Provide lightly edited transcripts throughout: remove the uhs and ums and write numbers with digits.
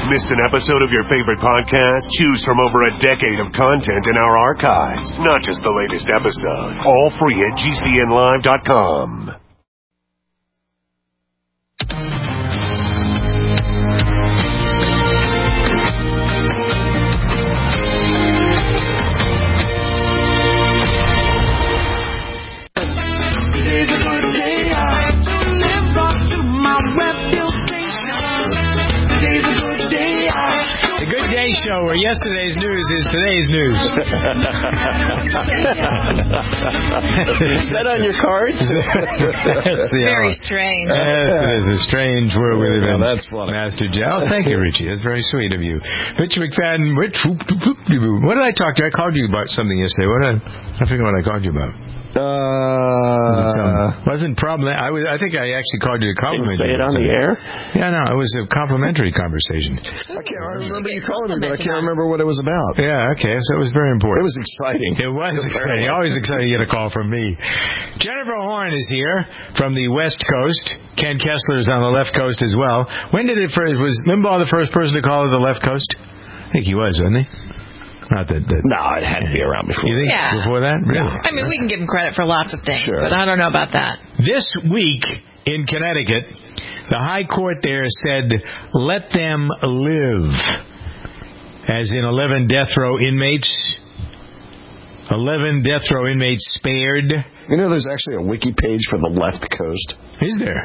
Missed an episode of your favorite podcast? Choose from over a decade of content in our archives, not just the latest episode. All free at GCNlive.com. The Good Day Show, where yesterday's news is today's news. Is that on your cards? Very strange. It is a strange world we live in. That's funny. Master Joe. Thank you, Richie. That's very sweet of you. Rich McFadden. What did I talk to you? I called you about something yesterday. I forget what I called you about. Wasn't problem. I think I actually called you to compliment you. Say it on the air? Yeah, no, it was a complimentary conversation. I remember you calling me, but I can't remember what it was about. Yeah, okay, so it was very important. It was exciting. It was exciting. Always exciting to get a call from me. Jennifer Horn is here from the West Coast. Ken Kessler is on the left coast as well. When did it first? Was Limbaugh the first person to call it the left coast? I think he was, wasn't he? Not that. No, it had to be around before. You think before that? Really? I mean, we can give him credit for lots of things, sure, but I don't know about that. This week in Connecticut, the High Court there said, let them live. As in 11 death row inmates. 11 death row inmates spared. You know, there's actually a wiki page for the left coast. Is there?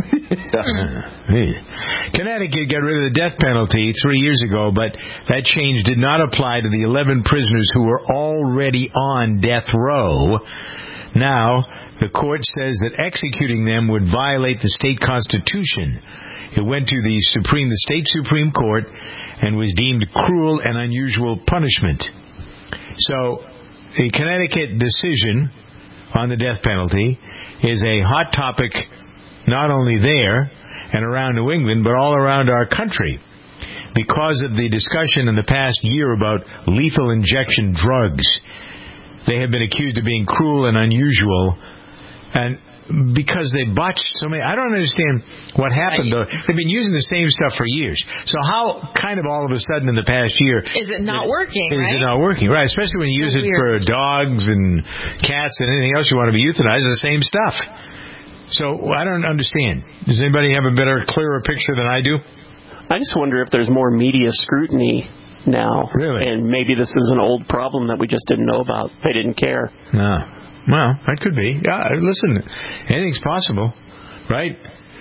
Connecticut got rid of the death penalty 3 years ago, but that change did not apply to the 11 prisoners who were already on death row. Now, the court says that executing them would violate the state constitution. It went to the state Supreme Court and was deemed cruel and unusual punishment. So, the Connecticut decision on the death penalty is a hot topic not only there and around New England, but all around our country because of the discussion in the past year about lethal injection drugs. They have been accused of being cruel and unusual, and because they botched so many. I don't understand what happened, though. They've been using the same stuff for years. So how kind of all of a sudden in the past year... Is it not working, right? Is it not working? Right, especially when you use it for dogs and cats and anything else you want to be euthanized. It's the same stuff. So I don't understand. Does anybody have a better, clearer picture than I do? I just wonder if there's more media scrutiny now. Really? And maybe this is an old problem that we just didn't know about. They didn't care. No. Well, that could be. Yeah, listen, anything's possible, right?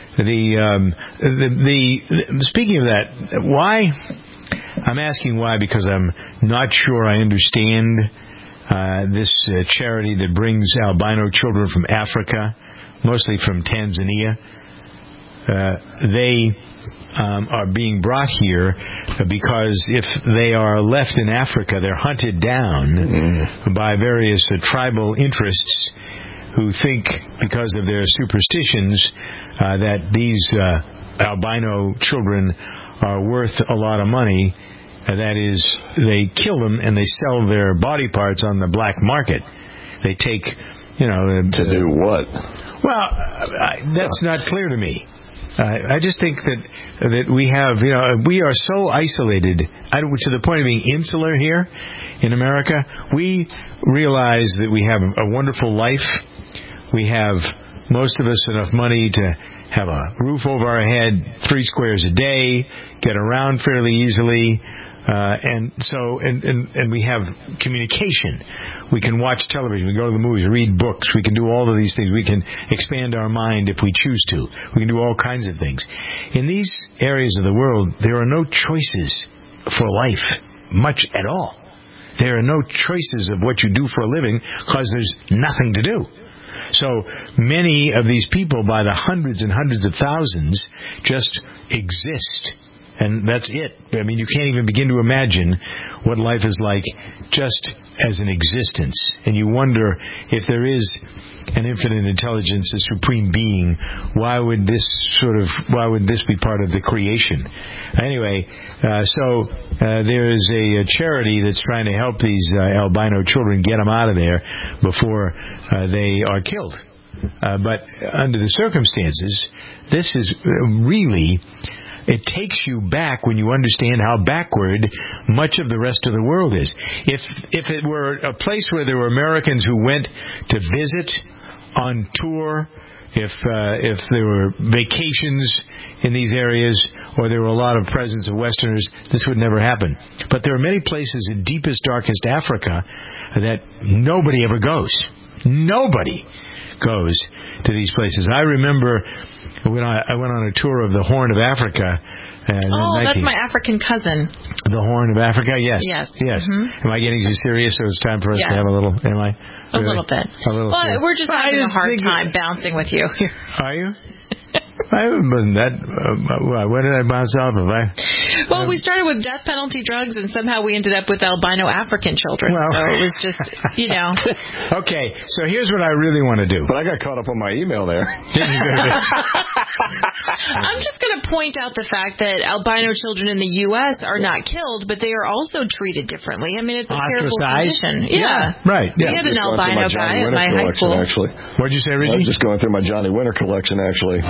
Speaking of that, why? I'm asking why because I'm not sure I understand this charity that brings albino children from Africa, mostly from Tanzania. They are being brought here because if they are left in Africa, they're hunted down by various tribal interests who think, because of their superstitions, that these albino children are worth a lot of money. That is, they kill them and they sell their body parts on the black market. They take, to do what? Well, that's not clear to me. I just think that we have, we are so isolated to the point of being insular here in America. We realize that we have a wonderful life. We have, most of us, enough money to have a roof over our head, 3 squares a day, get around fairly easily. And we have communication. We can watch television. We go to the movies, read books. We can do all of these things. We can expand our mind if we choose to. We can do all kinds of things. In these areas of the world, there are no choices for life, much at all. There are no choices of what you do for a living because there's nothing to do. So many of these people, by the hundreds and hundreds of thousands, just exist. And that's it. I mean, you can't even begin to imagine what life is like just as an existence. And you wonder if there is an infinite intelligence, a supreme being, why would this be part of the creation? Anyway, so there is a charity that's trying to help these albino children, get them out of there before they are killed. But under the circumstances, this is really... it takes you back when you understand how backward much of the rest of the world is. If it were a place where there were Americans who went to visit on tour, if there were vacations in these areas, or there were a lot of presence of Westerners, this would never happen. But there are many places in deepest, darkest Africa that nobody ever goes. Nobody goes to these places. I remember when I went on a tour of the Horn of Africa. That's my African cousin. The Horn of Africa? Yes. Yes. Mm-hmm. Am I getting too serious? So it's time for us to have a little... Am I? A little bit. A little. Well, we're just having a hard time bouncing with you. Are you? I wasn't that... where did I bounce off of? Well, we started with death penalty drugs, and somehow we ended up with albino African children. Well, so it was just, Okay, so here's what I really want to do. But I got caught up on my email there. I'm just going to point out the fact that albino children in the U.S. are not killed, but they are also treated differently. I mean, it's a terrible condition. Yeah. Right. We had an albino guy at my high school. Actually. What'd you say, Reggie? I was just going through my Johnny Winter collection, actually.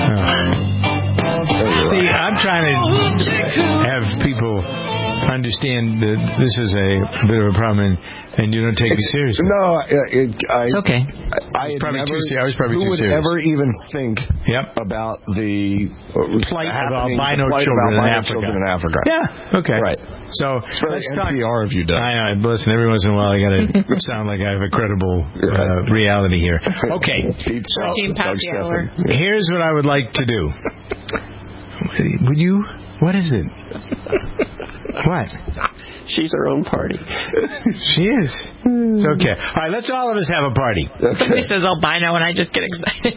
See, I'm trying to have people understand that this is a bit of a problem, and you don't take it seriously. No, it's okay. I was probably too serious. Who would ever even think about the plight of albino children in Africa? Yeah. Okay. Right. So let's talk. NPR of you, Doug. I know. Listen, every once in a while, I got to sound like I have a credible reality here. Okay. Here's what I would like to do. Would you? What is it? What? She's her own party. She is. It's okay. All right, let's all of us have a party. Somebody says albino, and I just get excited.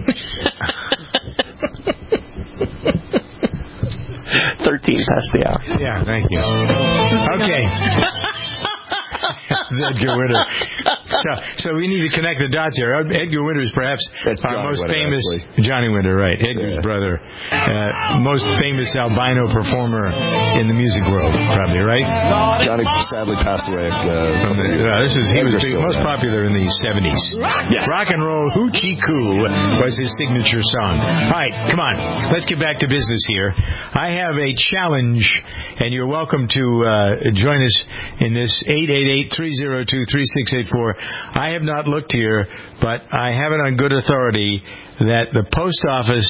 13 past the hour. Yeah, thank you. Okay. Edgar Winter. So we need to connect the dots here. Edgar Winter is perhaps our most famous... Johnny Winter, right. Edgar's brother. Most famous albino performer in the music world, probably, right? Johnny sadly passed away. He was most popular in the 70s. Yes. Rock and Roll Hoochie Coo was his signature song. All right, come on. Let's get back to business here. I have a challenge, and you're welcome to join us in this 888-302-3684. I have not looked here, but I have it on good authority that the post office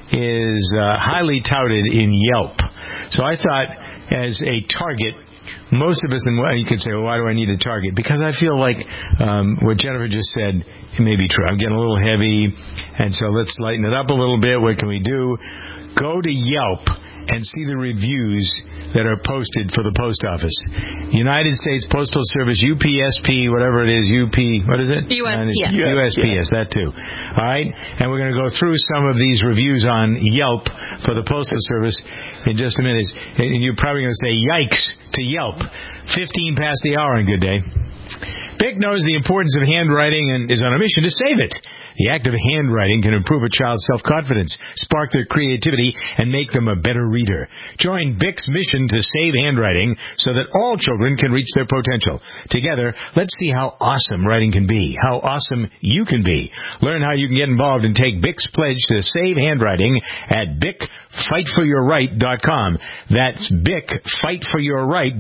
is highly touted in Yelp. So I thought, as a target, most of us, and you can say, well, why do I need a target? Because I feel like what Jennifer just said, it may be true. I'm getting a little heavy, and so let's lighten it up a little bit. What can we do? Go to Yelp and see the reviews that are posted for the post office. United States Postal Service, UPSP, whatever it is, what is it? USPS. USPS, that too. All right? And we're going to go through some of these reviews on Yelp for the Postal Service in just a minute. And you're probably going to say, yikes, to Yelp. 15 past the hour on Good Day. BIC knows the importance of handwriting and is on a mission to save it. The act of handwriting can improve a child's self-confidence, spark their creativity, and make them a better reader. Join BIC's mission to save handwriting so that all children can reach their potential. Together, let's see how awesome writing can be, how awesome you can be. Learn how you can get involved and take BIC's pledge to save handwriting at BICFightForYourRight.com. That's BIC FightForYourRight,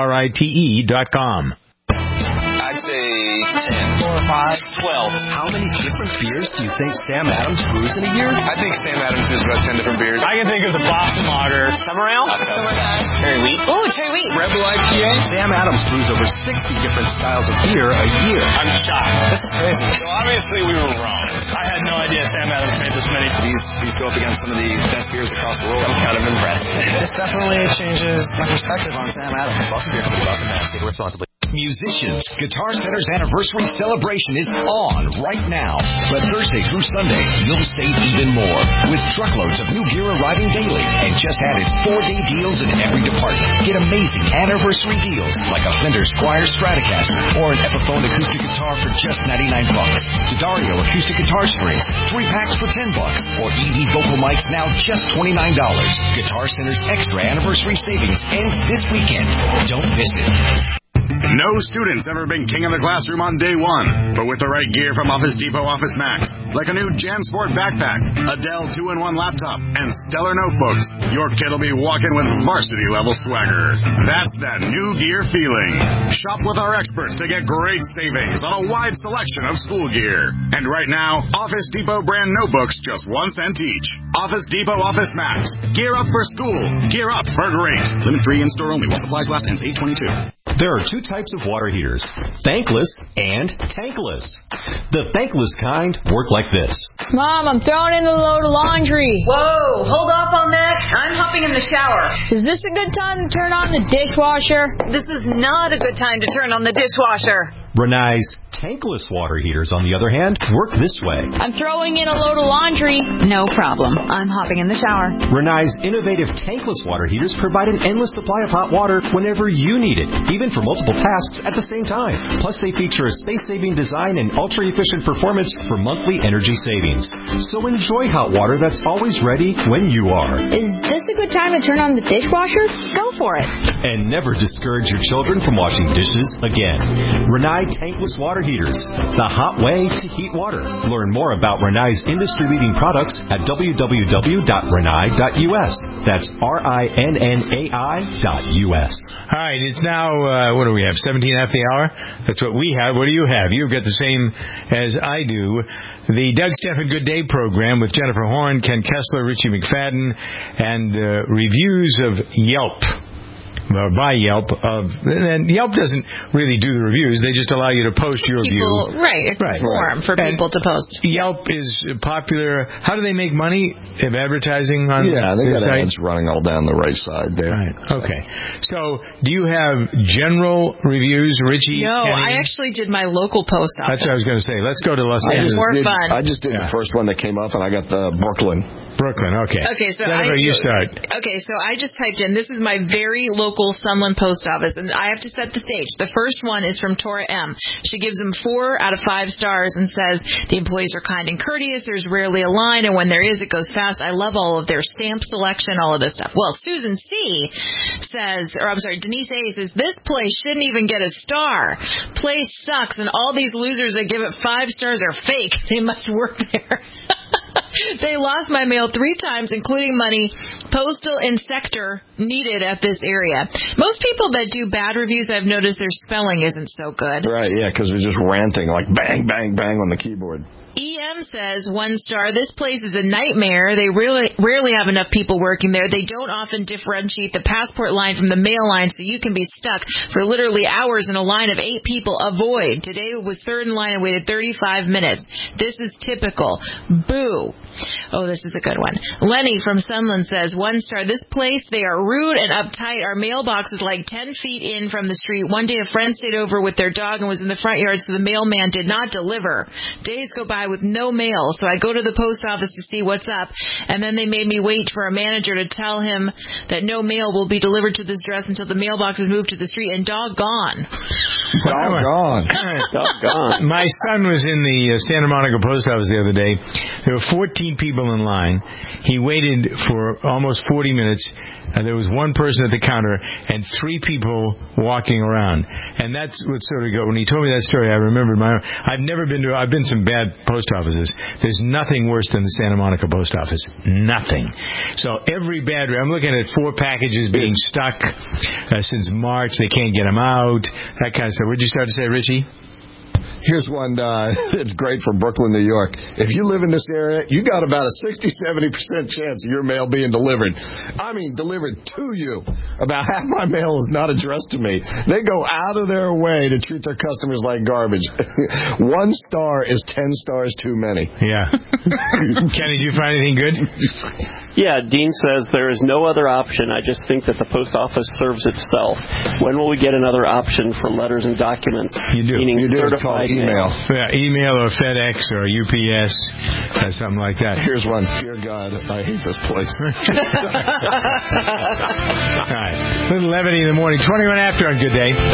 WRITE.com. I'd say 10. 4 or 5. 12. How many different beers do you think Sam Adams brews in a year? I think Sam Adams brews about 10 different beers. I can think of the Boston Lager. Summer Ale? Cherry Wheat. Oh, Cherry Wheat. Rebel IPA. Sam Adams brews over 60 different styles of beer a year. I'm shocked. This is crazy. So obviously we were wrong. I had no idea Sam Adams made this many. These go up against some of the best beers across the world. I'm kind of impressed. This definitely changes my perspective on Sam Adams. Boston beer for the Boston man. Take it responsibly. Musicians, Guitar Center's anniversary celebration is on right now. But Thursday through Sunday, you'll save even more with truckloads of new gear arriving daily and just added 4-day deals in every department. Get amazing anniversary deals like a Fender Squier Stratocaster or an Epiphone acoustic guitar for just $99. D'Addario acoustic guitar strings, 3 packs for $10, or EV vocal mics now just $29. Guitar Center's extra anniversary savings ends this weekend. Don't miss it. No student's ever been king of the classroom on day one, but with the right gear from Office Depot Office Max, like a new JanSport backpack, a Dell 2-in-1 laptop, and stellar notebooks, your kid will be walking with varsity-level swagger. That's that new gear feeling. Shop with our experts to get great savings on a wide selection of school gear. And right now, Office Depot brand notebooks just 1 cent each. Office Depot Office Max. Gear up for school. Gear up for great. Limit 3 in-store only while supplies last ends 8/22. There are 2 types of water heaters, thankless and tankless. The thankless kind work like this. Mom, I'm throwing in a load of laundry. Whoa, hold off on that. I'm hopping in the shower. Is this a good time to turn on the dishwasher? This is not a good time to turn on the dishwasher. Rinnai's tankless water heaters, on the other hand, work this way. I'm throwing in a load of laundry. No problem. I'm hopping in the shower. Rinnai's innovative tankless water heaters provide an endless supply of hot water whenever you need it, even for multiple tasks at the same time. Plus, they feature a space-saving design and ultra-efficient performance for monthly energy savings. So enjoy hot water that's always ready when you are. Is this a good time to turn on the dishwasher? Go for it. And never discourage your children from washing dishes again. Rinnai tankless water heaters, the hot way to heat water. Learn more about Rinnai's industry-leading products at www.rinnai.us. That's RINNAI.us. All right, it's now, what do we have, 17 after the hour? That's what we have. What do you have? You've got the same as I do. The Doug Stephan Good Day program with Jennifer Horn, Ken Kessler, Richie McFadden, and reviews of Yelp. By Yelp. And Yelp doesn't really do the reviews. They just allow you to post your view. Right. It's a forum for people to post. Yelp is popular. How do they make money? Of advertising on they got site? ads running all down the right side there. Right. Okay. So, do you have general reviews, Richie? No, Kenny? I actually did my local post office. That's what I was going to say. Let's go to Los Angeles. More fun. I just did the first one that came up, and I got the Brooklyn. Okay. Okay, so Jennifer, you start. Okay, so I just typed in, this is my very local Sunland post office, and I have to set the stage. The first one is from Tora M. She gives them 4 out of 5 stars and says, the employees are kind and courteous, there's rarely a line, and when there is, it goes fast. I love all of their stamp selection, all of this stuff. Well, Susan C. says, Denise A. says, this place shouldn't even get a star. Place sucks, and all these losers that give it 5 stars are fake. They must work there. They lost my mail 3 times, including money, postal and sector needed at this area. Most people that do bad reviews, I've noticed their spelling isn't so good. Right, yeah, because they're just ranting, like bang, bang, bang on the keyboard. EM says 1 star, this place is a nightmare. They rarely have enough people working there. They don't often differentiate the passport line from the mail line, so you can be stuck for literally hours in a line of 8 people. Avoid. Today was 3rd in line and waited 35 minutes. This is typical. Boo. Oh, this is a good one. Lenny from Sunland says 1 star, this place, they are rude and uptight. Our mailbox is like 10 feet in from the street. One day a friend stayed over with their dog and was in the front yard, so the mailman did not deliver. Days go by with no mail, so I go to the post office to see what's up, and then they made me wait for a manager to tell him that no mail will be delivered to this address until the mailbox is moved to the street, and doggone. Doggone. My son was in the Santa Monica post office the other day. There were 14 people in line. He waited for almost 40 minutes. There was 1 person at the counter and 3 people walking around. And that's what sort of got, when he told me that story, I remembered my own. I've been some bad post offices. There's nothing worse than the Santa Monica post office. Nothing. So every bad, I'm looking at 4 packages being stuck since March. They can't get them out. That kind of stuff. What did you start to say, Richie? Here's one that's great for Brooklyn, New York. If you live in this area, you got about a 60-70% chance of your mail being delivered. I mean, delivered to you. About half my mail is not addressed to me. They go out of their way to treat their customers like garbage. 1 star is 10 stars too many. Yeah. Kenny, did you find anything good? Yeah, Dean says there is no other option. I just think that the post office serves itself. When will we get another option for letters and documents? You do. Meaning you do. certified email. Yeah, email or FedEx or UPS, something like that. Here's one. Dear God, I hate this place. All right. Little levity in the morning. 21 after on Good Day.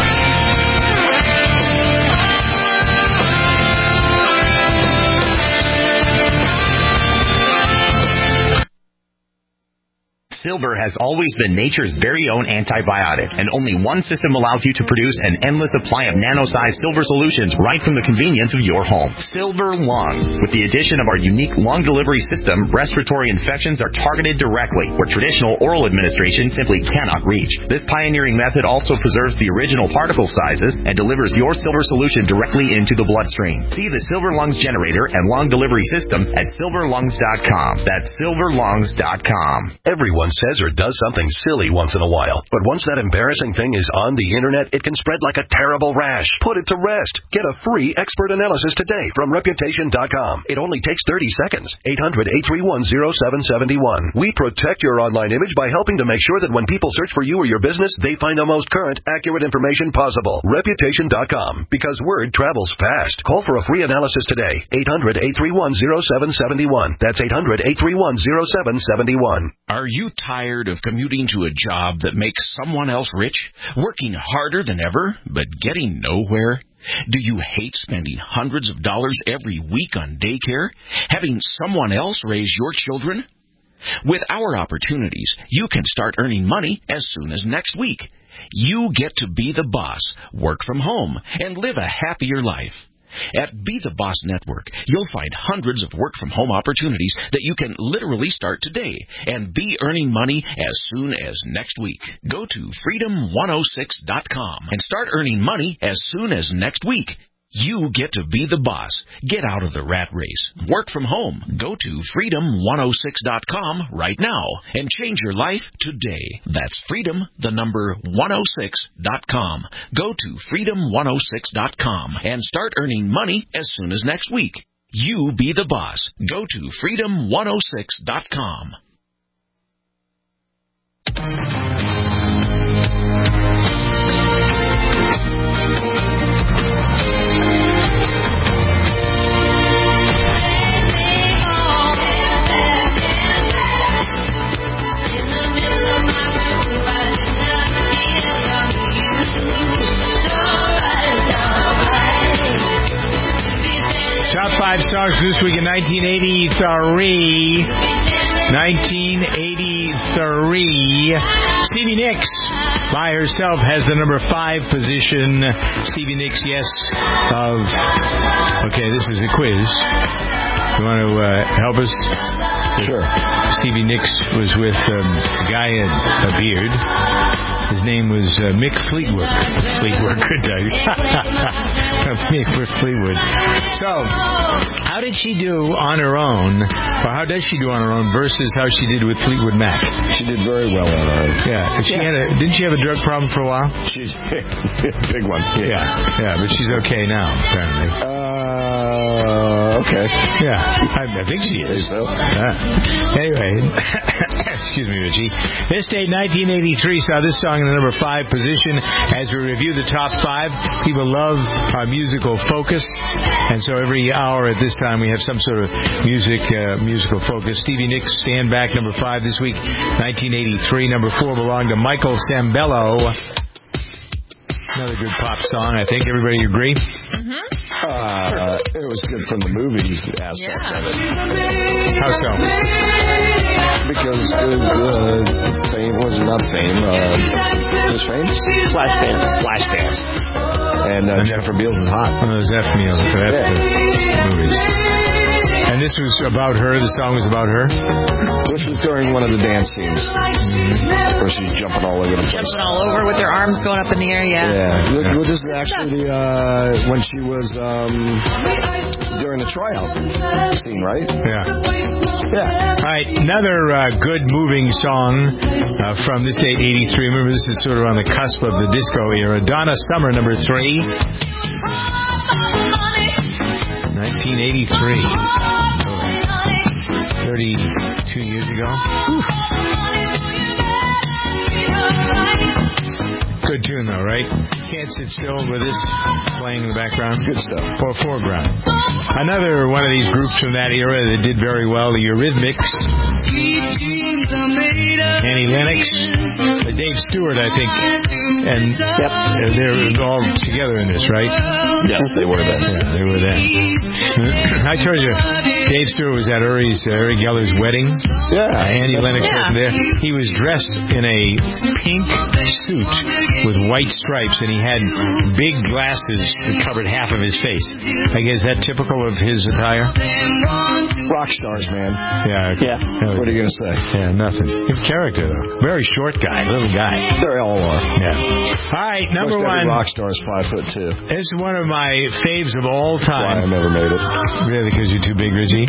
Silver has always been nature's very own antibiotic, and only one system allows you to produce an endless supply of nano-sized silver solutions right from the convenience of your home. Silver Lungs. With the addition of our unique lung delivery system, respiratory infections are targeted directly, where traditional oral administration simply cannot reach. This pioneering method also preserves the original particle sizes and delivers your silver solution directly into the bloodstream. See the Silver Lungs generator and lung delivery system at silverlungs.com. That's silverlungs.com. Everyone says or does something silly once in a while, but once that embarrassing thing is on the internet, it can spread like a terrible rash. Put it to rest. Get a free expert analysis today from Reputation.com. It only takes 30 seconds. 800-831-0771. We protect your online image by helping to make sure that when people search for you or your business, they find the most current, accurate information possible. Reputation.com. Because word travels fast. Call for a free analysis today. 800-831-0771. That's 800-831-0771. Are you tired of commuting to a job that makes someone else rich, working harder than ever, but getting nowhere? Do you hate spending hundreds of dollars every week on daycare, having someone else raise your children? With our opportunities, you can start earning money as soon as next week. You get to be the boss, work from home, and live a happier life. At Be the Boss Network, you'll find hundreds of work-from-home opportunities that you can literally start today and be earning money as soon as next week. Go to freedom106.com and start earning money as soon as next week. You get to be the boss. Get out of the rat race. Work from home. Go to freedom106.com right now and change your life today. That's freedom106.com. Go to freedom106.com and start earning money as soon as next week. You be the boss. Go to freedom106.com. Top 5 songs this week in 1983. 1983. Stevie Nicks by herself has the number 5 position. Stevie Nicks, yes, of... Okay, this is a quiz. You want to help us? Sure. Stevie Nicks was with a guy in a beard. His name was Mick Fleetwood. Fleetwood, good day. Mick Fleetwood. So, how did she do on her own, or how does she do on her own versus how she did with Fleetwood Mac? She did very well on her own. Yeah. Didn't she have a drug problem for a while? She's big one. Yeah, but she's okay now, apparently. Okay. Yeah, I think she is. So. Anyway, excuse me, Richie. This date, 1983, saw this song in the number 5 position. As we review the top 5, people love our musical focus, and so every hour at this time we have some sort of musical focus. Stevie Nicks, Stand Back, number 5 this week. 1983, number 4 belonged to Michael Sambello. Another good pop song, I think. Everybody agree? Mm-hmm. It was good from the movies aspect of it. How so? Because Fame was not Fame. Was Fame? Flashdance. And Jennifer Beals was hot. Zeph Meals. Movies. And this was about her? The song was about her? This was during one of the dance scenes. Mm-hmm. Where she's jumping all over the place. Jumping all over with her arms going up in the air, Yeah. Well, this is actually when she was during the tryout scene, right? Yeah. All right, another good moving song from this date, 83. Remember, this is sort of on the cusp of the disco era. Donna Summer, number 3. 1983. 32 years ago. Whew. Good tune, though, right? Can't Sit Still with this playing in the background. Good stuff. Or foreground. Another one of these groups from that era that did very well, the Eurythmics. Annie Lennox. Dave Stewart, I think. And they're all together in this, right? Yes, they were then. Yeah, they were then. I told you, Dave Stewart was at Uri Geller's wedding. Yeah. Andy Lennox wasn't there. He was dressed in a pink suit with white stripes, and he had big glasses that covered half of his face. I guess, is that typical of his attire? Rock stars, man. Yeah. What are you going to say? Yeah, nothing. Good character, though. Very short guy, little guy. They all are. Yeah. All right, number one. Rock star's 5'2". This is one of my faves of all time. Why I never made it. Really, because you're too big, Richie?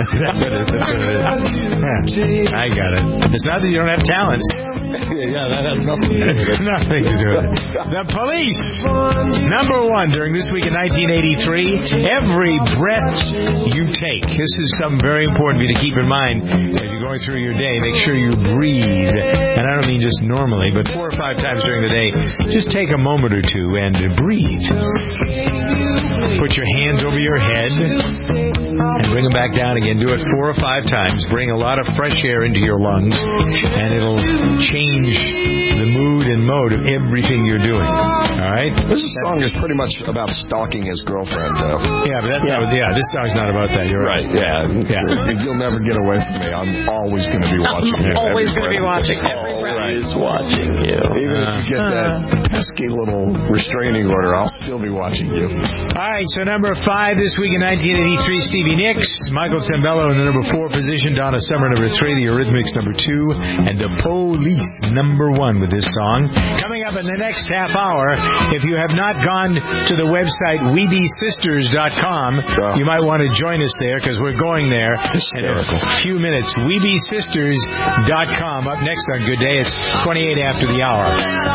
Yeah, I got it. It's not that you don't have talent. Yeah, that has nothing to do with it. Nothing to do with it. The Police, number one during this week in 1983. Every breath you take. This is something very important for you to keep in mind as you're going through your day. Make sure you breathe. And I don't mean just normally, but 4 or 5 times during the day. Just take a moment or two and breathe. Put your hands over your head and bring them back down again. Do it 4 or 5 times. Bring a lot of fresh air into your lungs, and it'll change the mood and mode of everything you're doing. All right? This song is pretty much about stalking his girlfriend, though. Yeah, but this song's not about that. You're right. Yeah. You'll never get away from me. I'm always going to be watching you. Always going to be watching. Always watching you. Even if you get that pesky little restraining order, I'll still be watching you. All right, so number 5 this week in 1983, Stevie Nicks, Michael Sembello in the number 4 position, Donna Summer number 3, the Eurythmics number 2, and the Police number 1 with this song. Coming up in the next half hour, if you have not gone to the website WeBeSisters.com, you might want to join us there because we're going there in a few minutes. WeBeSisters.com. Up next on Good Day, it's 28 after the hour.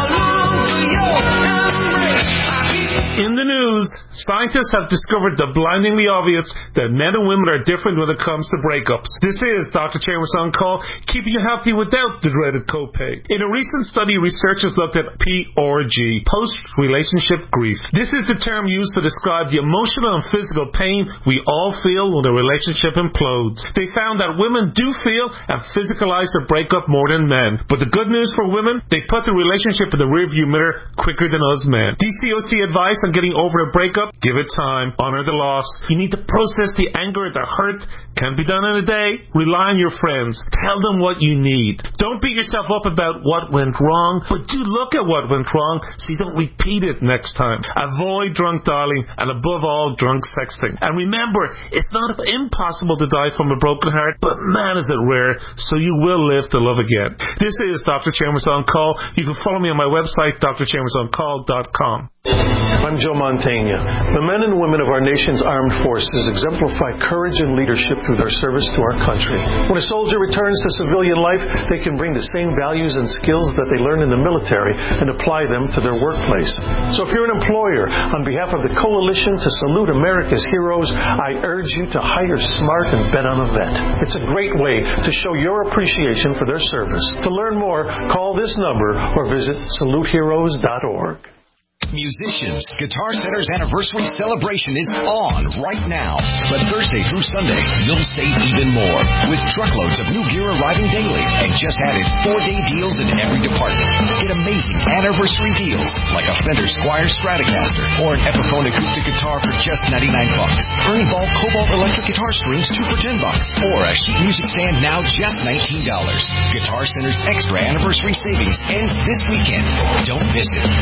In the news, scientists have discovered the blindingly obvious that men and women are different when it comes to breakups. This is Dr. Chambers on Call, keeping you healthy without the dreaded copay. In a recent study, researchers looked at PRG, post-relationship grief. This is the term used to describe the emotional and physical pain we all feel when a relationship implodes. They found that women do feel and physicalize the breakup more than men. But the good news for women, they put the relationship in the rearview mirror quicker than us men. DCOC advice on getting over a breakup: give it time, honor the loss. You need to process the anger, the hurt. Can't be done in a day. Rely on your friends. Tell them what you need. Don't beat yourself up about what went wrong, but do look at what went wrong so you don't repeat it next time. Avoid drunk dialing, and above all, drunk sexting. And remember, it's not impossible to die from a broken heart, but man, is it rare, so you will live to love again. This is Dr. Chambers on Call. You can follow me on my website, drchambersoncall.com. I'm Joe Mantegna. The men and women of our nation's armed forces exemplify courage and leadership through their service to our country. When a soldier returns to civilian life, they can bring the same values and skills that they learned in the military and apply them to their workplace. So if you're an employer, on behalf of the Coalition to Salute America's Heroes, I urge you to hire smart and bet on a vet. It's a great way to show your appreciation for their service. To learn more, call this number or visit saluteheroes.org. Musicians, Guitar Center's anniversary celebration is on right now. But Thursday through Sunday, you'll save even more with truckloads of new gear arriving daily and just added 4-day deals in every department. Get amazing anniversary deals like a Fender Squier Stratocaster or an Epiphone acoustic guitar for just $99. Ernie Ball Cobalt electric guitar strings 2 for $10, or a sheet music stand now just $19. Guitar Center's extra anniversary savings ends this weekend. Don't miss it.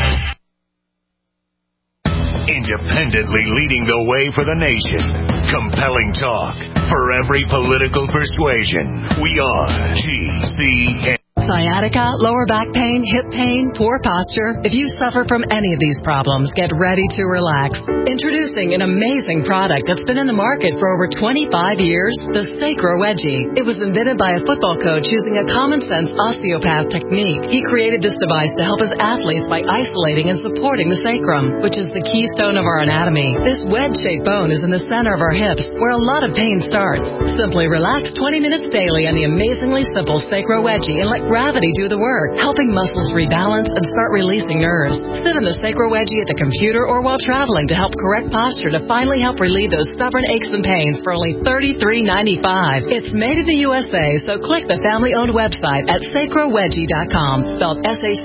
Independently leading the way for the nation. Compelling talk for every political persuasion. We are GCN. Sciatica, lower back pain, hip pain, poor posture. If you suffer from any of these problems, get ready to relax. Introducing an amazing product that's been in the market for over 25 years, the Sacro Wedgie. It was invented by a football coach using a common-sense osteopath technique. He created this device to help his athletes by isolating and supporting the sacrum, which is the keystone of our anatomy. This wedge-shaped bone is in the center of our hips, where a lot of pain starts. Simply relax 20 minutes daily on the amazingly simple Sacro Wedgie and let gravity do the work, helping muscles rebalance and start releasing nerves. Sit in the Sacro Wedgie at the computer or while traveling to help correct posture to finally help relieve those stubborn aches and pains for only $33.95. It's made in the USA, so click the family-owned website at sacrowedgie.com, spelled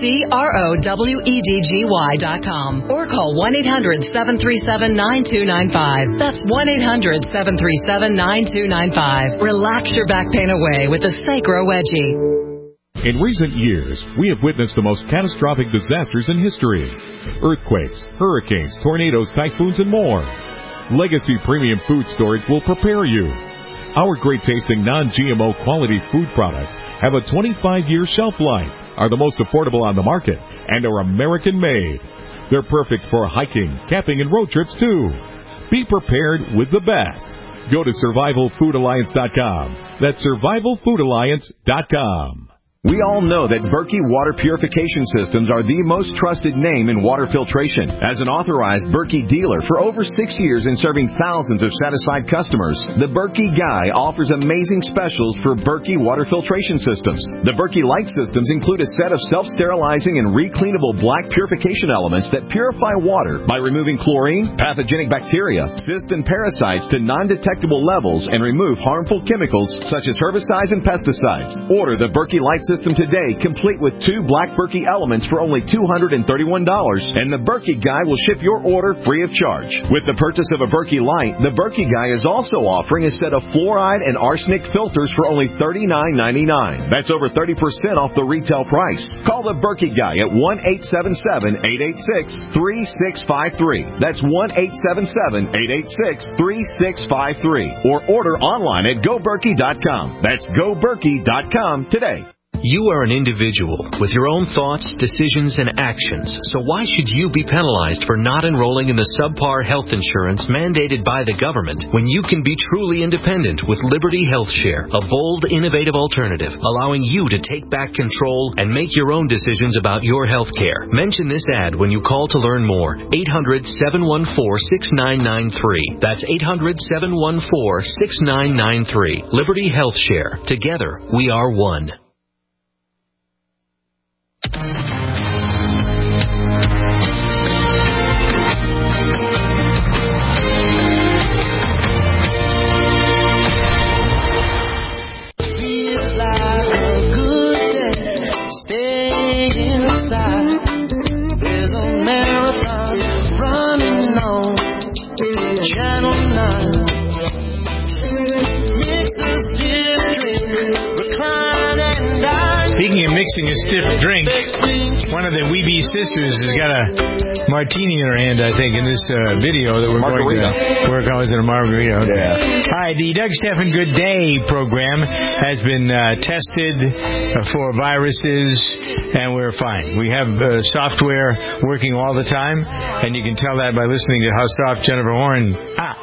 SACROWEDGY.com, or call 1-800-737-9295. That's 1-800-737-9295. Relax your back pain away with the Sacro Wedgie. In recent years, we have witnessed the most catastrophic disasters in history. Earthquakes, hurricanes, tornadoes, typhoons, and more. Legacy Premium Food Storage will prepare you. Our great-tasting non-GMO quality food products have a 25-year shelf life, are the most affordable on the market, and are American-made. They're perfect for hiking, camping, and road trips, too. Be prepared with the best. Go to SurvivalFoodAlliance.com. That's SurvivalFoodAlliance.com. We all know that Berkey Water Purification Systems are the most trusted name in water filtration. As an authorized Berkey dealer for over 6 years and serving thousands of satisfied customers, the Berkey Guy offers amazing specials for Berkey Water Filtration Systems. The Berkey Light Systems include a set of self-sterilizing and recleanable black purification elements that purify water by removing chlorine, pathogenic bacteria, cysts, and parasites to non-detectable levels and remove harmful chemicals such as herbicides and pesticides. Order the Berkey Light System today, complete with 2 black Berkey elements for only $231, and the Berkey Guy will ship your order free of charge. With the purchase of a Berkey Light, the Berkey Guy is also offering a set of fluoride and arsenic filters for only $39.99. That's over 30% off the retail price. Call the Berkey Guy at 1-877-886-3653. That's 1-877-886-3653. Or order online at GoBerkey.com. That's GoBerkey.com today. You are an individual with your own thoughts, decisions, and actions, so why should you be penalized for not enrolling in the subpar health insurance mandated by the government when you can be truly independent with Liberty Health Share, a bold, innovative alternative allowing you to take back control and make your own decisions about your health care? Mention this ad when you call to learn more. 800-714-6993. That's 800-714-6993. Liberty Health Share. Together, we are one. Channel 9. Speaking of mixing a stiff drink, one of the Weeby sisters has got a martini in her hand, I think, in this video that we're going to work on. Is it a margarita? Okay. Yeah. Hi, the Doug Stephan Good Day program has been tested for viruses, and we're fine. We have software working all the time, and you can tell that by listening to how soft Jennifer Horn.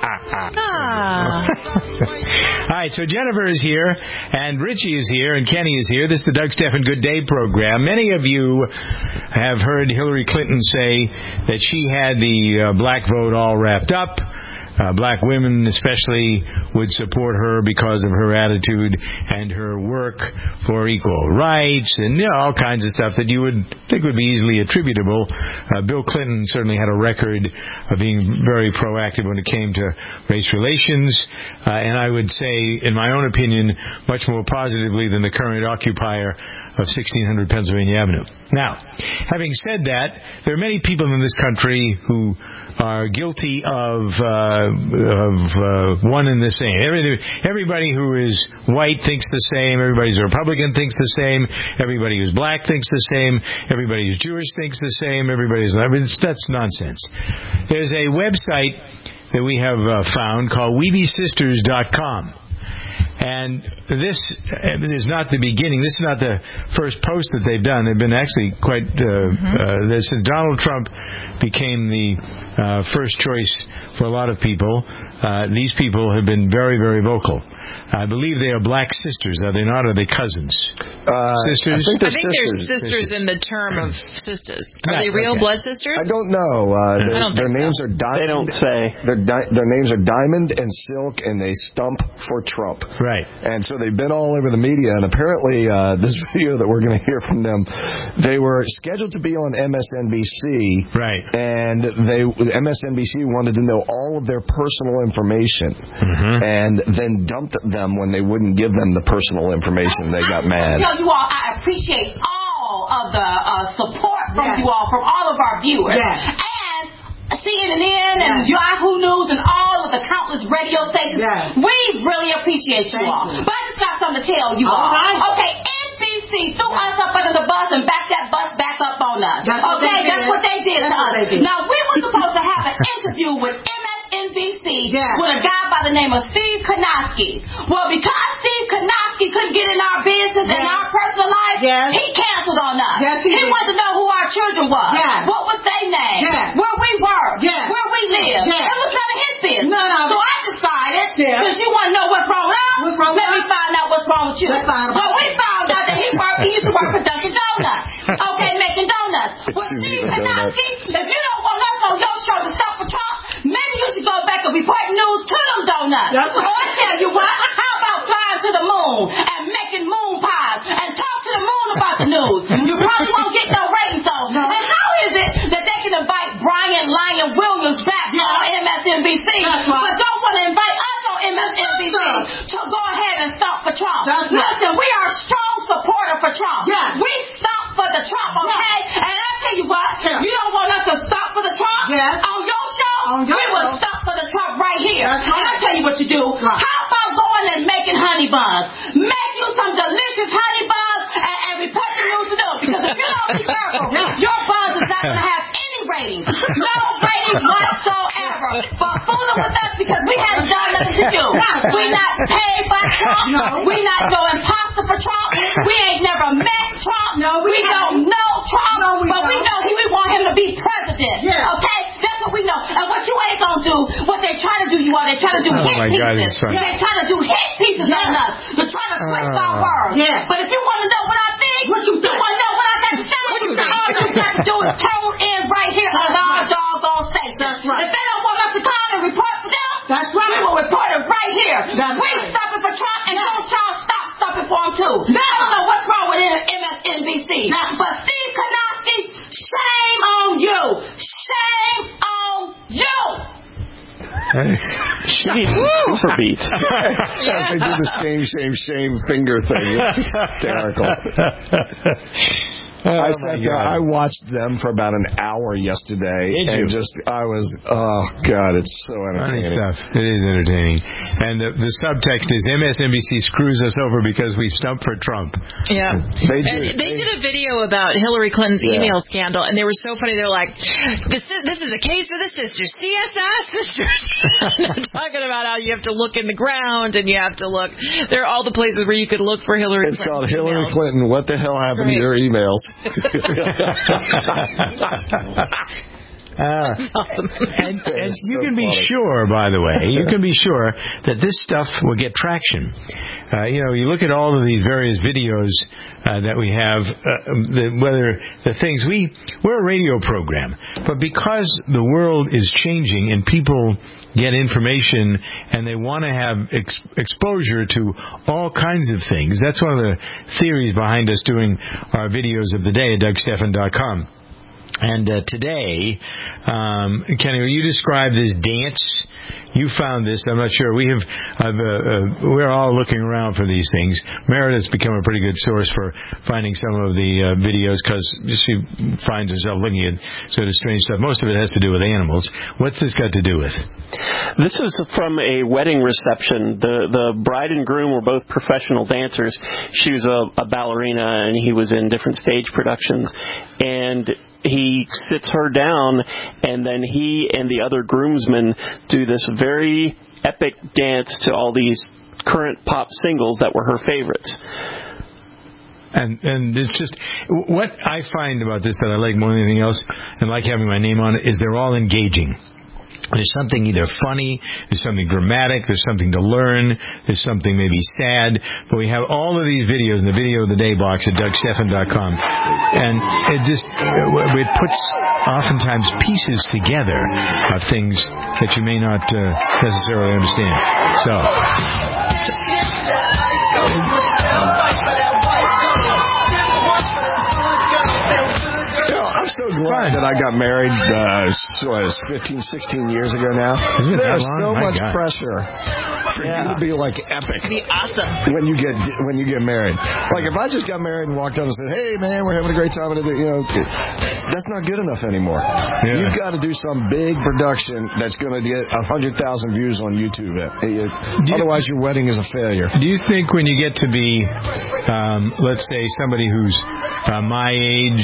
All right, so Jennifer is here, and Richie is here, and Kenny is here. This is the Doug Stephan Good Day program. Many of you have heard Hillary Clinton say that she had the black vote all wrapped up. Black women especially would support her because of her attitude and her work for equal rights and all kinds of stuff that you would think would be easily attributable. Bill Clinton certainly had a record of being very proactive when it came to race relations, and I would say, in my own opinion, much more positively than the current occupier of 1600 Pennsylvania Avenue. Now, having said that, there are many people in this country who are guilty of one and the same. Everybody who is white thinks the same. Everybody who's a Republican thinks the same. Everybody who's black thinks the same. Everybody who's Jewish thinks the same. That's nonsense. There's a website that we have found called WeebySisters.com. And this is not the beginning. This is not the first post that they've done. They've been actually quite... since Donald Trump became the first choice for a lot of people, these people have been very, very vocal. I believe they are black sisters, are they not? Or are they cousins? Sisters? I think they're sisters in the term of sisters. Are they real blood sisters? I don't know. Their names are Diamond. They don't say. Their names are Diamond and Silk, and they stump for Trump. Right. Right. And so they've been all over the media, and apparently this video that we're going to hear from them, they were scheduled to be on MSNBC. Right. And MSNBC wanted to know all of their personal information, and then dumped them when they wouldn't give them the personal information. They got mad. I tell you all, I appreciate all of the support from you all, from all of our viewers. And CNN and Yahoo News and all of the countless radio stations, we really appreciate you all. But I just got something to tell you all. Okay, NBC threw us up under the bus and backed that bus back up on us. That's what they did to us. Now, we were supposed to have an interview with MSNBC with a guy by the name of Steve Kanoski. Well, because Steve Kanoski couldn't get in our business and our personal life, he canceled on us. He wanted to know who our children were. What was their name? Where we were. Where we lived. It was none of his business. So I decided, because you want to know what's wrong with us, let me find out what's wrong with you. So we found out that he used to work for Dunkin' Donuts. Okay, making donuts. Well, Steve Kanoski, if you don't want us on your show to stop for Trump, maybe you should go back and report news to them donuts. Or I tell you what, how about flying to the moon and making moon pies and talk to the moon about the news? You probably won't get no ratings on. And how is it that they can invite Brian Lyon Williams back on MSNBC, but don't want to invite us on MSNBC to go ahead and stop for Trump? Listen, we are a strong supporter for Trump. We stop for the Trump, okay? And I tell you what, you don't want us to stop for the Trump on your show? We will stop for the Trump right here. And I tell you what you do. How about going and making honey buns? Make you some delicious honey buns and report the news to them. Because if you don't be careful, your buns is not going to have any ratings. No ratings whatsoever. But fooling with us because we haven't done nothing to do. We not paid by Trump. We not no imposter for Trump. We ain't never met Trump. We don't know Trump. But we know we want him to be president. Okay? That's what we know. And what you ain't going to do, what they trying to do, you all, they trying to do hit pieces. They trying to do hit pieces on us. They're trying to twist our words. But if you want to know what I think, you want to know what I got to say, all you got to do is tune in right here on our doggone station. If they don't want us to come and report for them, we will report it right here. We stopping for Trump, and don't y'all stop stopping for him too. I don't know what's wrong with MSNBC, but Steve Kanoski, shame on you. Shame on you. She needs super beats. They do the shame finger thing. It's hysterical. I watched them for about an hour yesterday, and it's so entertaining. Funny stuff. It is entertaining. And the subtext is MSNBC screws us over because we stumped for Trump. Yeah. They did a video about Hillary Clinton's email scandal, and they were so funny. They were like, this is a case for the sisters, CSI sisters. Talking about how you have to look in the ground, and you have to look. There are all the places where you could look for Hillary Clinton. It's called Hillary Clinton. What the hell happened to your emails? And you can be sure, by the way, that this stuff will get traction. You look at all of these various videos that we have, we're a radio program, but because the world is changing and people get information and they want to have exposure to all kinds of things, that's one of the theories behind us doing our videos of the day at DougStephan.com. And today, Kenny, you described this dance. You found this. I'm not sure. We're all looking around for these things. Meredith's become a pretty good source for finding some of the videos because she finds herself looking at sort of strange stuff. Most of it has to do with animals. What's this got to do with? This is from a wedding reception. The bride and groom were both professional dancers. She was a ballerina, and he was in different stage productions. And he sits her down, and then he and the other groomsmen do this very epic dance to all these current pop singles that were her favorites. And it's just, what I find about this that I like more than anything else, and like having my name on it, is they're all engaging. There's something either funny, there's something dramatic, there's something to learn, there's something maybe sad, but we have all of these videos in the Video of the Day box at DougStephan.com, and it puts oftentimes pieces together of things that you may not necessarily understand. So I'm so glad that I got married 15, 16 years ago now. There's so much pressure for you to be like epic. Be awesome. When you get married. Like if I just got married and walked out and said, "Hey man, we're having a great time," that's not good enough anymore. Yeah. You've got to do some big production that's going to get 100,000 views on YouTube. Otherwise, your wedding is a failure. Do you think when you get to be, let's say, somebody who's my age,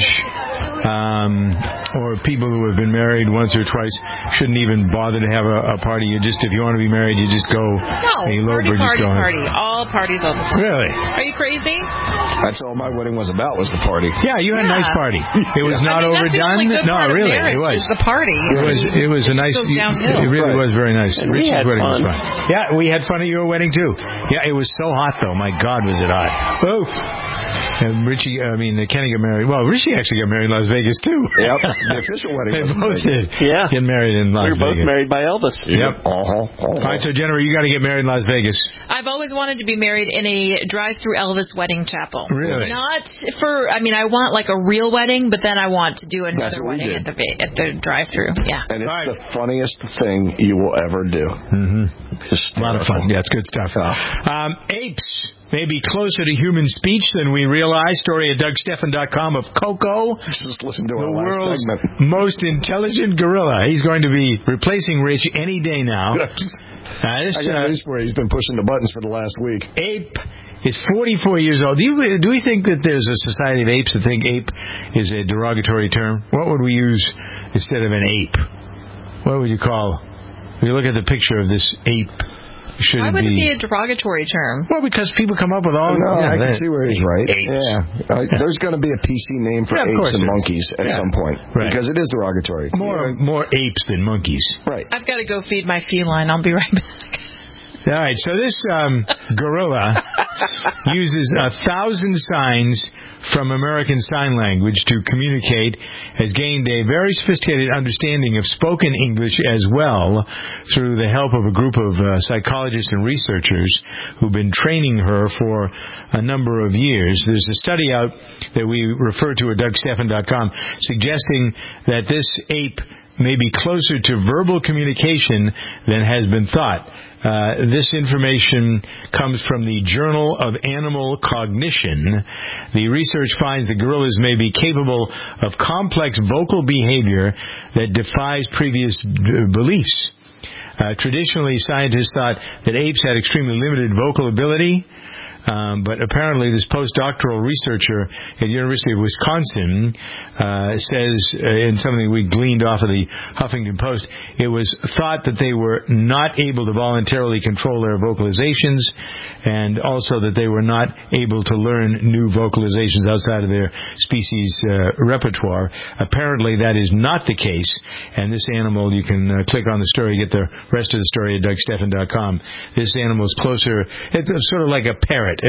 or people who have been married once or twice shouldn't even bother to have a party? You just, if you want to be married, you just go. Party. All parties all the time. Really? Are you crazy? That's all my wedding was about, was the party. Yeah, you had a nice party. It was not overdone. No, really, it was. The party. It was a nice. It really was very nice. And Richie's wedding was fun. Yeah, we had fun at your wedding too. Yeah, it was so hot though. My God, was it hot? Oof. And Kenny got married. Well, Richie actually got married in Las Vegas too. Yep, the official wedding. They both did. Yeah, get married in Las Vegas. We were both married by Elvis. Yep. All right, so Jennifer, you got to get married in Las Vegas. I've always wanted to be married in a drive-through Elvis wedding chapel. Really? Not for. I want like a real wedding, but then I want to do another wedding at the drive-through. Yeah. And it's the funniest thing you will ever do. Mm-hmm. A lot of fun. Yeah, it's good stuff. Apes may be closer to human speech than we realize. Story at DougStephan.com of Coco. Just listen to the world's most intelligent gorilla. He's going to be replacing Rich any day now. I got news for you. He's been pushing the buttons for the last week. Ape is 44 years old. Do we think that there's a society of apes that think ape is a derogatory term? What would we use instead of an ape? What would you call? If you look at the picture of this ape, why would it be a derogatory term? Well, because people come up with all... I can see where he's right. Apes. Yeah. There's going to be a PC name for apes and monkeys at some point. Right. Because it is derogatory. More apes than monkeys. Right. I've got to go feed my feline. I'll be right back. All right, so this gorilla uses 1,000 signs from American Sign Language to communicate, has gained a very sophisticated understanding of spoken English as well through the help of a group of psychologists and researchers who've been training her for a number of years. There's a study out that we refer to at DougStephan.com suggesting that this ape may be closer to verbal communication than has been thought. This information comes from the Journal of Animal Cognition. The research finds that gorillas may be capable of complex vocal behavior that defies previous beliefs. Traditionally, scientists thought that apes had extremely limited vocal ability. But apparently this postdoctoral researcher at the University of Wisconsin says, in something we gleaned off of the Huffington Post, it was thought that they were not able to voluntarily control their vocalizations, and also that they were not able to learn new vocalizations outside of their species repertoire. Apparently that is not the case, and this animal, you can click on the story, get the rest of the story at DougStephan.com. This animal is closer, it's sort of like a parrot.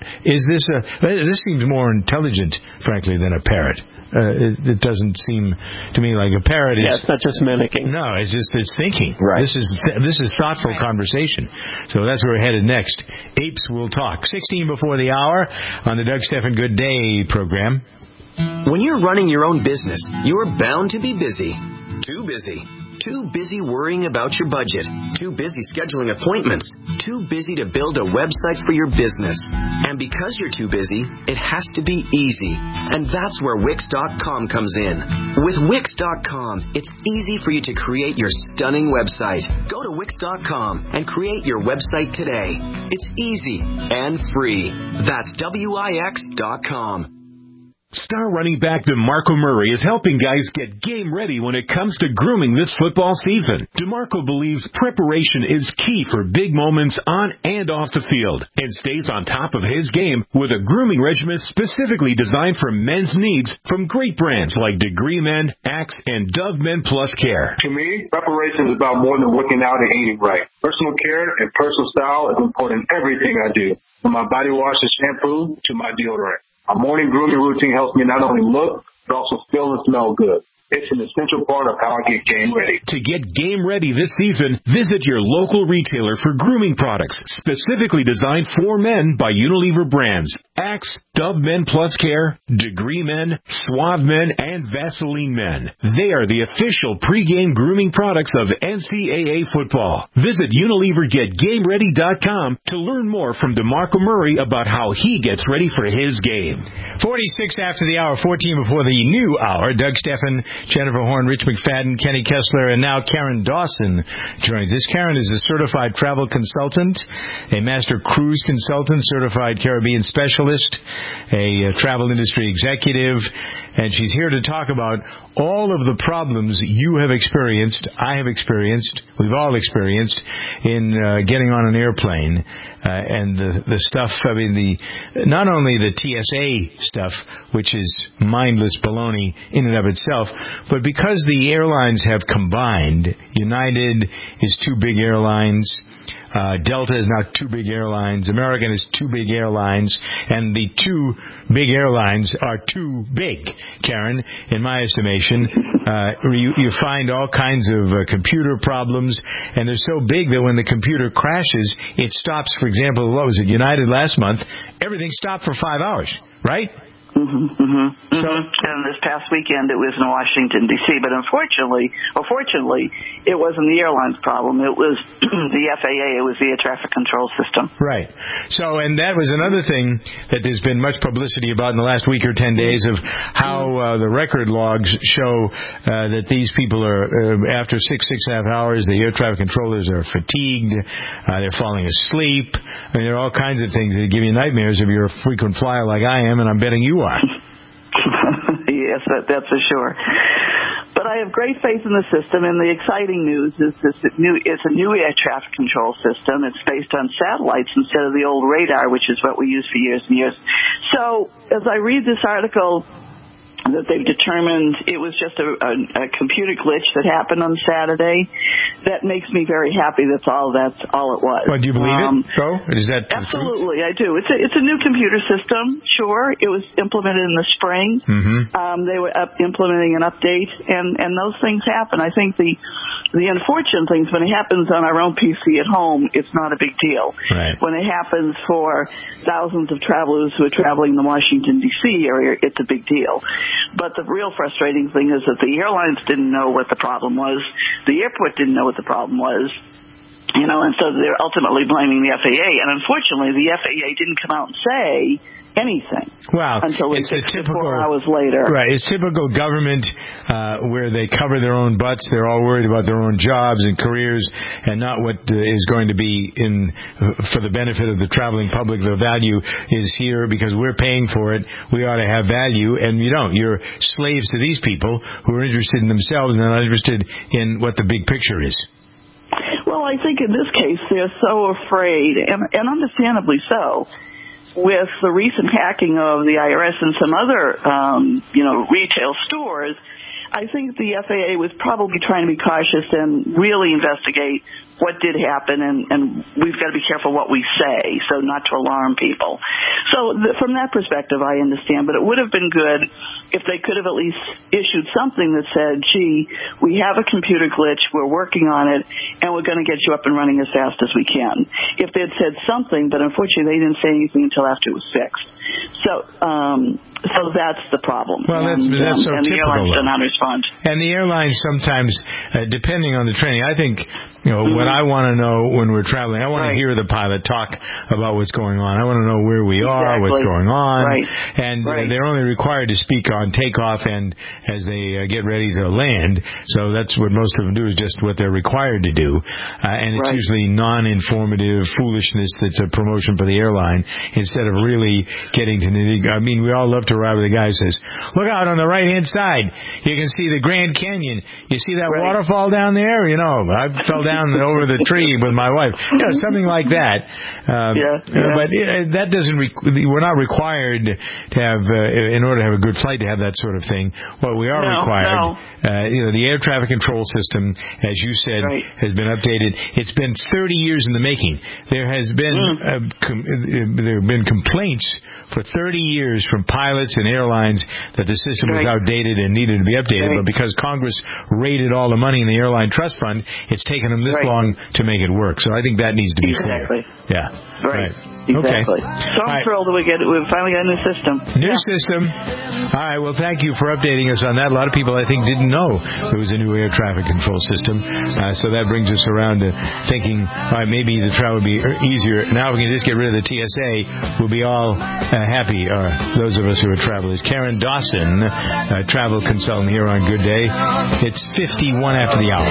This seems more intelligent, frankly, than a parrot. It doesn't seem to me like a parrot. It's not just mimicking. No, it's thinking. Right. This is thoughtful conversation. So that's where we're headed next. Apes Will Talk. 16 before the hour on the Doug Stephan Good Day program. When you're running your own business, you're bound to be busy. Too busy. Too busy worrying about your budget. Too busy scheduling appointments. Too busy to build a website for your business. And because you're too busy, it has to be easy. And that's where Wix.com comes in. With Wix.com, it's easy for you to create your stunning website. Go to Wix.com and create your website today. It's easy and free. That's Wix.com. Star running back DeMarco Murray is helping guys get game ready when it comes to grooming this football season. DeMarco believes preparation is key for big moments on and off the field and stays on top of his game with a grooming regimen specifically designed for men's needs from great brands like Degree Men, Axe, and Dove Men Plus Care. To me, preparation is about more than working out and eating right. Personal care and personal style is important in everything I do, from my body wash and shampoo to my deodorant. A morning grooming routine helps me not only look, but also feel and smell good. It's an essential part of how I get game ready. To get game ready this season, visit your local retailer for grooming products specifically designed for men by Unilever brands. Axe, Dove Men Plus Care, Degree Men, Suave Men, and Vaseline Men. They are the official pregame grooming products of NCAA football. Visit UnileverGetGameReady.com to learn more from DeMarco Murray about how he gets ready for his game. 46 after the hour, 14 before the new hour. Doug Steffen, Jennifer Horn, Rich McFadden, Kenny Kessler, and now Karen Dawson joins us. Karen is a certified travel consultant, a master cruise consultant, certified Caribbean specialist, a travel industry executive, and she's here to talk about all of the problems you have experienced, I have experienced, we've all experienced in getting on an airplane. And the stuff, I mean, not only the TSA stuff, which is mindless baloney in and of itself, but because the airlines have combined, United is two big airlines, Delta is now two big airlines, American is two big airlines, and the two big airlines are too big, Karen, in my estimation. You find all kinds of computer problems, and they're so big that when the computer crashes, it stops. For example, what was it, United last month, everything stopped for 5 hours, right? And this past weekend it was in Washington, D.C., but fortunately, it wasn't the airline's problem. It was the FAA. It was the air traffic control system. Right. So, and that was another thing that there's been much publicity about in the last week or 10 days of how the record logs show that these people are, after 6.5 hours, the air traffic controllers are fatigued, they're falling asleep. I mean, there are all kinds of things that give you nightmares if you're a frequent flyer like I am, and I'm betting you are. Yes, that's for sure. But I have great faith in the system, and the exciting news is it's a new air traffic control system. It's based on satellites instead of the old radar, which is what we used for years and years. So as I read this article, that they've determined it was just a computer glitch that happened on Saturday. That makes me very happy. That's all it was. Well, do you believe it, though? Is that absolutely, I do. It's a new computer system, sure. It was implemented in the spring. They were implementing an update, and those things happen. I think the unfortunate things, when it happens on our own PC at home, it's not a big deal. Right. When it happens for thousands of travelers who are traveling the Washington, D.C. area, it's a big deal. But the real frustrating thing is that the airlines didn't know what the problem was. The airport didn't know what the problem was. And so they're ultimately blaming the FAA. And unfortunately, the FAA didn't come out and say anything. Wow. Until it's a typical 4 hours later. Right. It's typical government where they cover their own butts. They're all worried about their own jobs and careers and not what is going to be for the benefit of the traveling public. The value is here because we're paying for it. We ought to have value, and you don't. You're slaves to these people who are interested in themselves and not interested in what the big picture is. Well, I think in this case they're so afraid, and understandably so, with the recent hacking of the IRS and some other, retail stores. I think the FAA was probably trying to be cautious and really investigate what did happen, and we've got to be careful what we say, so not to alarm people. So from that perspective, I understand, but it would have been good if they could have at least issued something that said, gee, we have a computer glitch, we're working on it, and we're going to get you up and running as fast as we can. If they had said something, but unfortunately they didn't say anything until after it was fixed. So that's the problem. Well, that's so and typical. The airlines do not respond. And the airlines sometimes, depending on the training, I think, what I want to know when we're traveling, I want to hear the pilot talk about what's going on. I want to know where we are, what's going on. And they're only required to speak on takeoff and as they get ready to land. So that's what most of them do, is just what they're required to do. And it's usually non-informative foolishness that's a promotion for the airline instead of really getting to I mean, we all love to ride with a guy who says, look out on the right-hand side. You can see the Grand Canyon. You see that waterfall down there? I fell down over the tree with my wife. Something like that. But that doesn't. We're not required to have, in order to have a good flight, to have that sort of thing. What we are required, the air traffic control system, as you said, has been updated. It's been 30 years in the making. There has been there have been complaints for 30 years from pilots and airlines that the system was outdated and needed to be updated. complicated, but because Congress raided all the money in the airline trust fund, it's taken them this long to make it work. So I think that needs to be clear. Yeah. Right. Okay. Exactly. So I'm thrilled that we finally got a new system. New system. All right. Well, thank you for updating us on that. A lot of people, I think, didn't know there was a new air traffic control system. So that brings us around to thinking, all right, maybe the travel would be easier. Now we can just get rid of the TSA. We'll be all happy, or those of us who are travelers. Karen Dawson, travel consultant here on Good Day. It's 51 after the hour.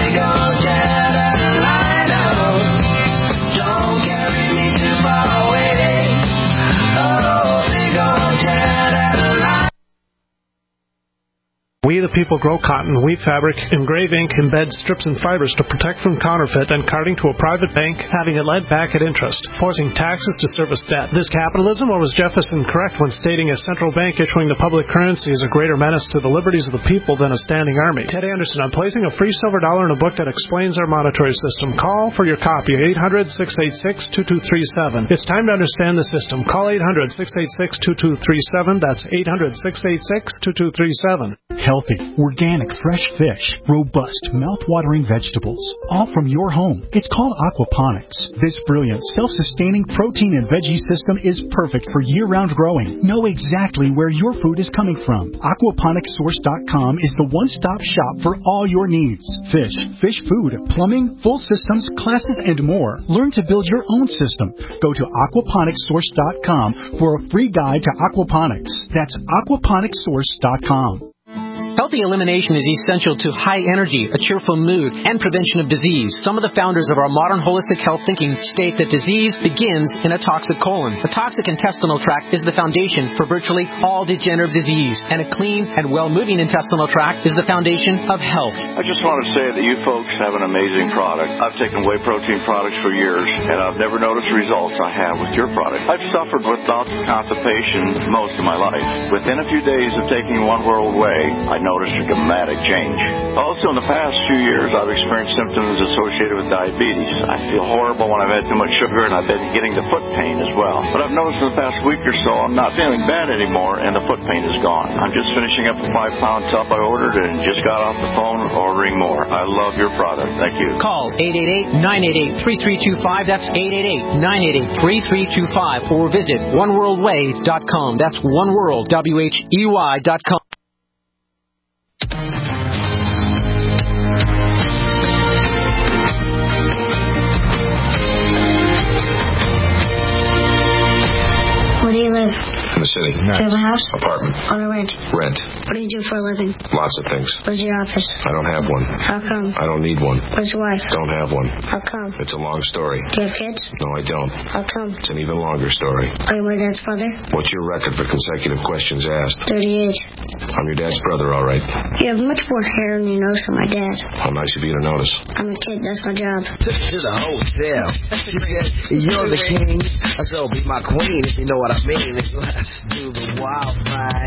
We the people grow cotton, weave fabric, engrave ink, embed strips and fibers to protect from counterfeit and carting to a private bank, having it lent back at interest, forcing taxes to service debt. This capitalism, or was Jefferson correct when stating a central bank issuing the public currency is a greater menace to the liberties of the people than a standing army? Ted Anderson, I'm placing a free silver dollar in a book that explains our monetary system. Call for your copy, 800-686-2237. It's time to understand the system. Call 800-686-2237. That's 800-686-2237. Healthy, organic, fresh fish, robust, mouth-watering vegetables, all from your home. It's called aquaponics. This brilliant, self-sustaining protein and veggie system is perfect for year-round growing. Know exactly where your food is coming from. Aquaponicssource.com is the one-stop shop for all your needs. Fish, fish food, plumbing, full systems, classes, and more. Learn to build your own system. Go to aquaponicssource.com for a free guide to aquaponics. That's aquaponicssource.com. Healthy elimination is essential to high energy, a cheerful mood, and prevention of disease. Some of the founders of our modern holistic health thinking state that disease begins in a toxic colon. A toxic intestinal tract is the foundation for virtually all degenerative disease, and a clean and well-moving intestinal tract is the foundation of health. I just want to say that you folks have an amazing product. I've taken whey protein products for years, and I've never noticed results I have with your product. I've suffered with bouts of constipation most of my life. Within a few days of taking One World Whey, I noticed a dramatic change. Also, in the past few years, I've experienced symptoms associated with diabetes. I feel horrible when I've had too much sugar, and I've been getting the foot pain as well. But I've noticed in the past week or so, I'm not feeling bad anymore, and the foot pain is gone. I'm just finishing up a 5-pound tub I ordered and just got off the phone ordering more. I love your product. Thank you. Call 888-988-3325. That's 888-988-3325. Or visit oneworldway.com. That's oneworld.com. Where do you live? In the city. Do you have a house? Apartment. Or rent? Rent. What do you do for a living? Lots of things. Where's your office? I don't have one. How come? I don't need one. Where's your wife? Don't have one. How come? It's a long story. Do you have kids? No, I don't. How come? It's an even longer story. Are you my dad's brother? What's your record for consecutive questions asked? 38. I'm your dad's brother, all right. You have much more hair than your nose than my dad. How nice of you to notice. I'm a kid. That's my job. Took to the hotel. She said, you're the king. I said, be my queen, if you know what I mean. Let's do the wild thing.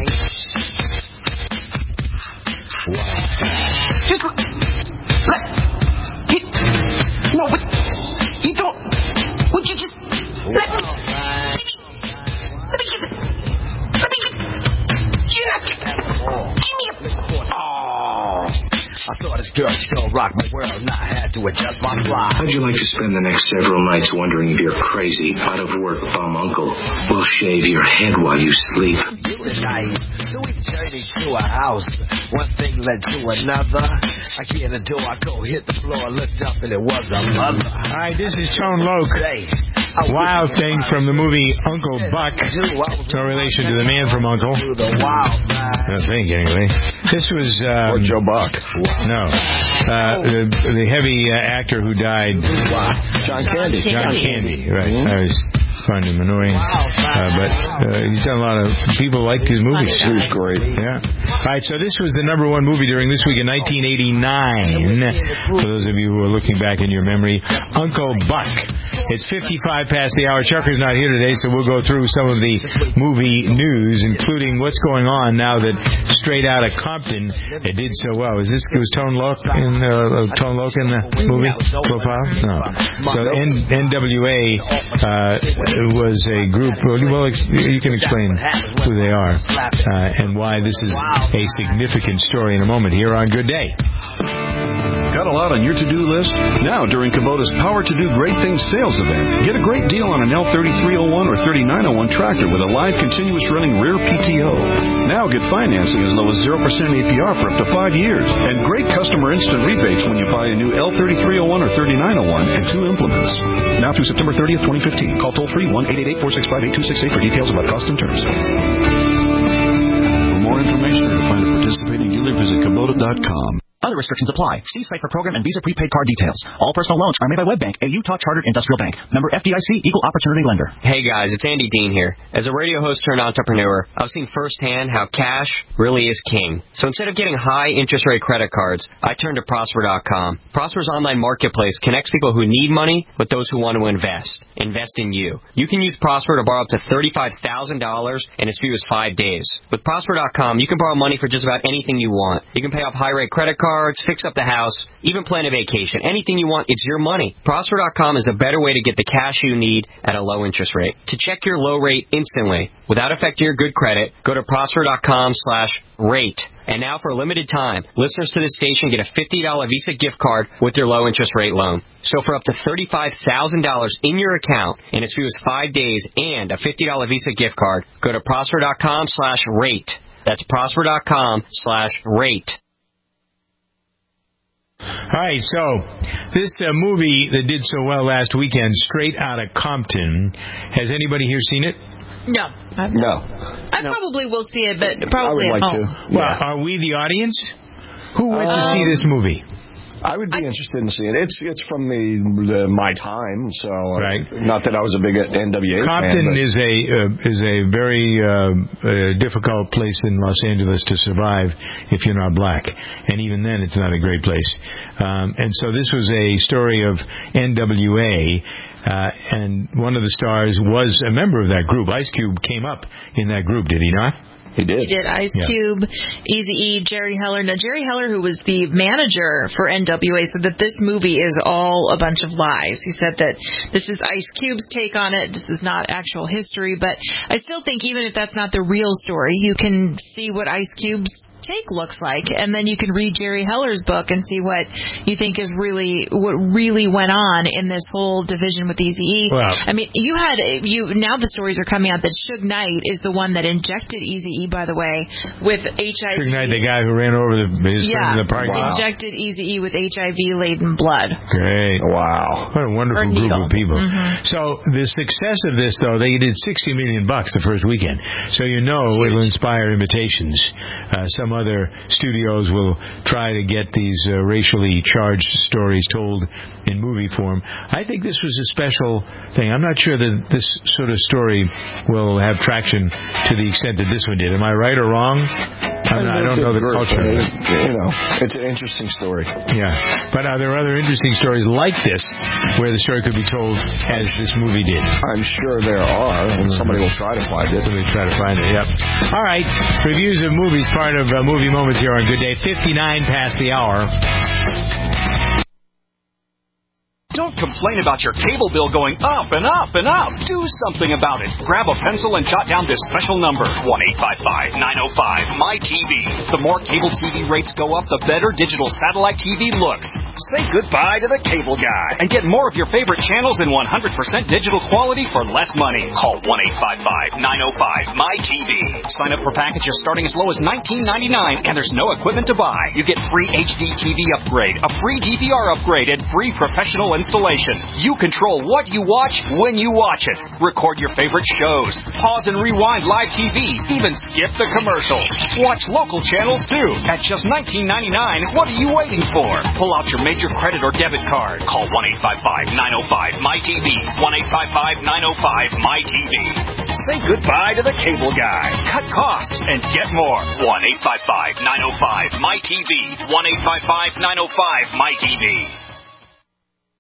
Just no, but you don't. Would you just let me I thought this girl was gonna rock my world, and I had to adjust my fly. How'd you like to spend the next several nights wondering if your crazy, out of work bum uncle will shave your head while you sleep? You and I, so we journeyed to a house. One thing led to another. I get the door, I go hit the floor, looked up, and it was a mother. All right, this is Tone Loc. Wild Thing from the movie Uncle Buck. No relation to the man from Uncle. I think, anyway. This was... or Joe Buck. No. The heavy actor who died. John Candy. John Candy, right. I was find him annoying. But he's done a lot of... People liked his movies. He was great. Yeah. All right, so this was the #1 movie during this week in 1989. For those of you who are looking back in your memory, Uncle Buck. It's 55 past the hour. Chucker's not here today, so we'll go through some of the movie news, including what's going on now that Straight Outta Compton it did so well. Was Tone Loc in the movie profile? No. So NWA was a group. Well, you can explain who they are and why this is a significant story in a moment here on Good Day. Got a lot on your to-do list? Now, during Kubota's Power to Do Great Things sales event, get a great deal on an L3301 or 3901 tractor with a live continuous running rear PTO. Now get financing as low as 0% APR for up to 5 years. And great customer instant rebates when you buy a new L3301 or 3901 and 2 implements. Now through September 30th, 2015. Call toll-free 1-888-465-8268 for details about cost and terms. For more information or to find a participating dealer, visit Kubota.com. Other restrictions apply. See site for program and Visa prepaid card details. All personal loans are made by WebBank, a Utah chartered industrial bank. Member FDIC, equal opportunity lender. Hey guys, it's Andy Dean here. As a radio host turned entrepreneur, I've seen firsthand how cash really is king. So instead of getting high interest rate credit cards, I turned to Prosper.com. Prosper's online marketplace connects people who need money with those who want to invest. Invest in you. You can use Prosper to borrow up to $35,000 in as few as 5 days. With Prosper.com, you can borrow money for just about anything you want. You can pay off high rate credit cards, fix up the house, even plan a vacation. Anything you want, it's your money. Prosper.com is a better way to get the cash you need at a low interest rate. To check your low rate instantly, without affecting your good credit, go to Prosper.com/rate. And now for a limited time, listeners to this station get a $50 Visa gift card with their low interest rate loan. So for up to $35,000 in your account in as few as 5 days and a $50 Visa gift card, go to Prosper.com/rate. That's Prosper.com/rate. All right, so this movie that did so well last weekend, Straight Outta Compton, has anybody here seen it? No. I probably will see it, but probably I would like at home. to. Well, are we the audience? Who went to see this movie? I would be interested in seeing it. It's from my time, so right. Not that I was a big NWA Compton fan. is a very difficult place in Los Angeles to survive if you're not black, and even then it's not a great place. And so this was a story of NWA. And one of the stars was a member of that group. Ice Cube came up in that group, did he not? He did. He did. Ice Cube, Eazy-E, Jerry Heller. Now, Jerry Heller, who was the manager for NWA, said that this movie is all a bunch of lies. He said that this is Ice Cube's take on it. This is not actual history. But I still think even if that's not the real story, you can see what Ice Cube's take looks like, and then you can read Jerry Heller's book and see what you think is what really went on in this whole division with Eazy-E. Wow. I mean, now the stories are coming out that Suge Knight is the one that injected Eazy-E, by the way, with HIV. Suge Knight, the guy who ran over his friend in the parking lot. Injected Eazy-E with HIV-laden blood. Great. Wow. What a wonderful group of people. Mm-hmm. So the success of this, though, they did $60 million the first weekend. So it will inspire imitations. Some other studios will try to get these racially charged stories told in movie form. I think this was a special thing. I'm not sure that this sort of story will have traction to the extent that this one did. Am I right or wrong? I don't know the culture. It's an interesting story. Yeah. But are there other interesting stories like this where the story could be told as this movie did? I'm sure there are, and somebody will try to find it. Somebody will try to find it, yep. All right. Reviews of movies, part of Movie Moments here on Good Day. 59 past the hour. Don't complain about your cable bill going up and up and up. Do something about it. Grab a pencil and jot down this special number, 1-855-905-MY-TV. The more cable TV rates go up, the better digital satellite TV looks. Say goodbye to the cable guy and get more of your favorite channels in 100% digital quality for less money. Call 1-855-905-MY-TV. Sign up for packages starting as low as $19.99, and there's no equipment to buy. You get free HD TV upgrade, a free DVR upgrade, and free professional installation. You control what you watch when you watch it. Record your favorite shows. Pause and rewind live TV. Even skip the commercials. Watch local channels too. At just $19.99, what are you waiting for? Pull out your major credit or debit card. Call 1-855-905-MY-TV. 1-855-905-MY-TV. Say goodbye to the cable guy. Cut costs and get more. 1-855-905-MY-TV. 1-855-905-MY-TV.